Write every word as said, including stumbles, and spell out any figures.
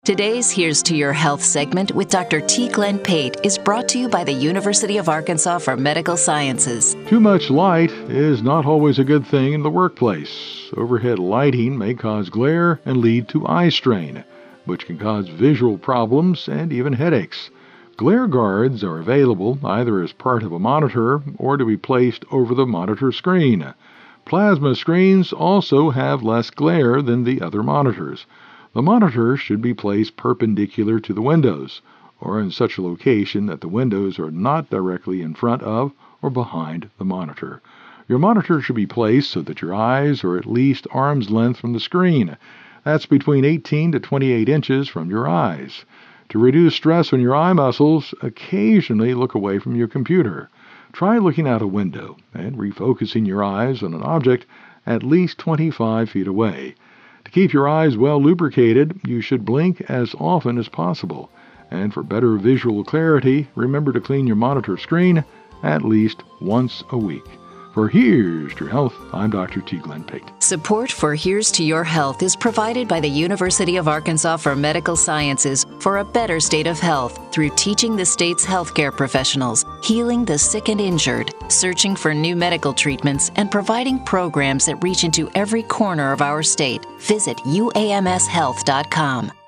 Today's Here's to Your Health segment with Doctor T. Glenn Pate is brought to you by the University of Arkansas for Medical Sciences. Too much light is not always a good thing in the workplace. Overhead lighting may cause glare and lead to eye strain, which can cause visual problems and even headaches. Glare guards are available either as part of a monitor or to be placed over the monitor screen. Plasma screens also have less glare than the other monitors. The monitor should be placed perpendicular to the windows, or in such a location that the windows are not directly in front of or behind the monitor. Your monitor should be placed so that your eyes are at least arm's length from the screen. That's between eighteen to twenty-eight inches from your eyes. To reduce stress on your eye muscles, occasionally look away from your computer. Try looking out a window and refocusing your eyes on an object at least twenty-five feet away. To keep your eyes well lubricated, you should blink as often as possible. And for better visual clarity, remember to clean your monitor screen at least once a week. For Here's to Your Health, I'm Doctor T. Glenn Pate. Support for Here's to Your Health is provided by the University of Arkansas for Medical Sciences for a better state of health through teaching the state's healthcare professionals, healing the sick and injured, searching for new medical treatments, and providing programs that reach into every corner of our state. Visit U A M S health dot com.